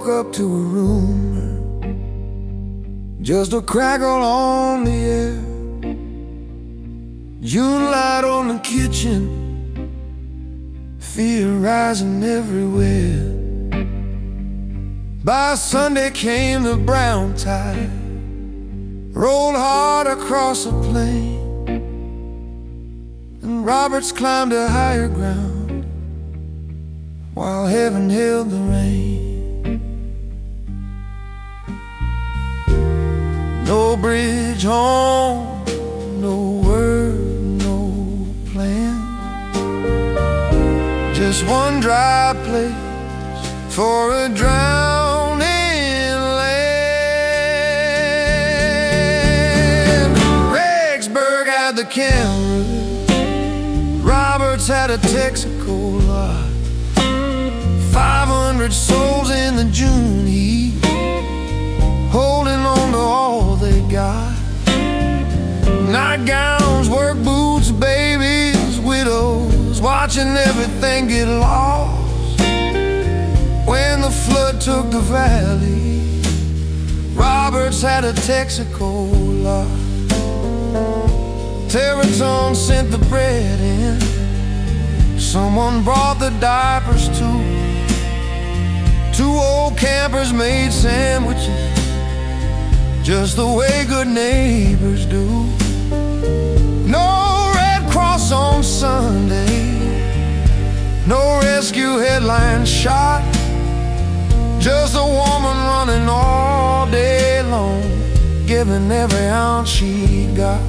up to a rumor, just a crackle on the air. June light on the kitchen, fear rising everywhere. By Sunday came the brown tide, rolled hard across the plain, and Roberts climbed to higher ground while heaven held the rain. No bridge home, no word, no plan, just one dry place for a drowning land. Rexburg had the camera, Roberts had a Texaco lot. 500 souls in the June heat, holding on to all they got. Nightgowns, work boots, babies, widows, watching everything get lost. When the flood took the valley, Roberts had a Texaco lot. Terratone sent the bread in, someone brought the diapers too. Two old campers made sandwiches, just the way good neighbors do. No Red Cross on Sunday, no rescue headline shot, just a woman running all day long, giving every ounce she got.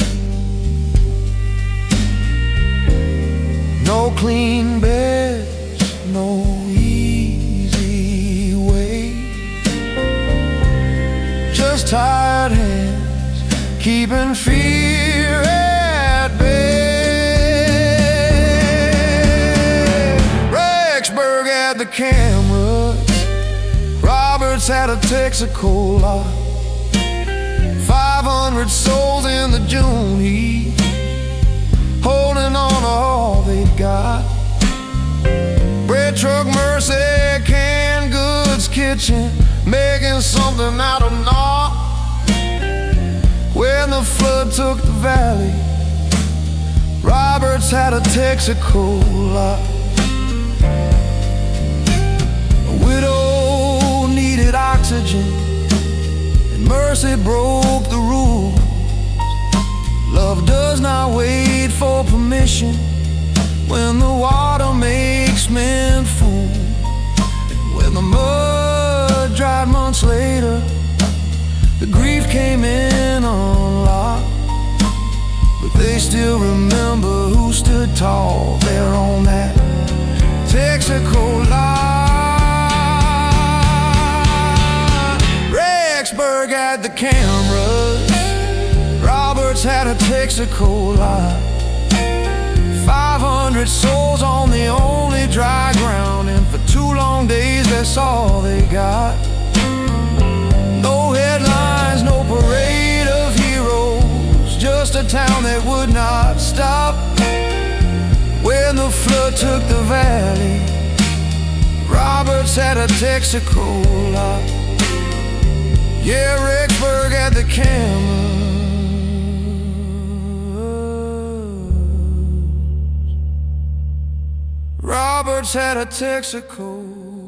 No clean beds, no easy way, just tired hands keeping fear at bay. Rexburg had the camera, Roberts had a Texaco lot. 500 souls in the June heat, holding on to all they got. Bread truck, Mercy, canned goods kitchen, making something out of naught. When the flood took the valley, Roberts had a Texaco lot. A widow needed oxygen, and Mercy broke the rules. Love does not wait for permission when the water makes men fool. And when the mud dried months later, the grief came in unlocked. But they still remember who stood tall there on that Texaco lot. Rexburg had the cameras, Roberts had a Texaco lot. 500 souls on the only dry ground, and for 2 long days that's all they got. No headlines, no parade of heroes, just a town that would not stop. When the flood took the valley, Roberts had a Texaco lot. Yeah, Rexburg had the camera, Roberts had a Texaco.